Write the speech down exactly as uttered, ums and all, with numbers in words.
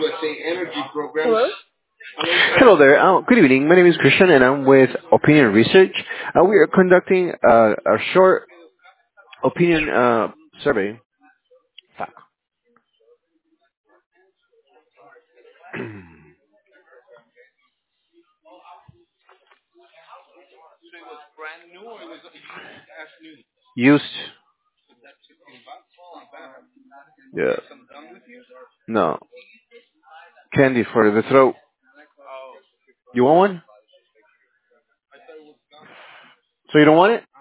Hello? Hello there. Uh, good evening. My name is Christian, and I'm with Opinion Research. Uh, we are conducting uh, a short opinion uh, survey. Fuck. Used. Yeah. No. Candy for the throat. You want one? So you don't want it?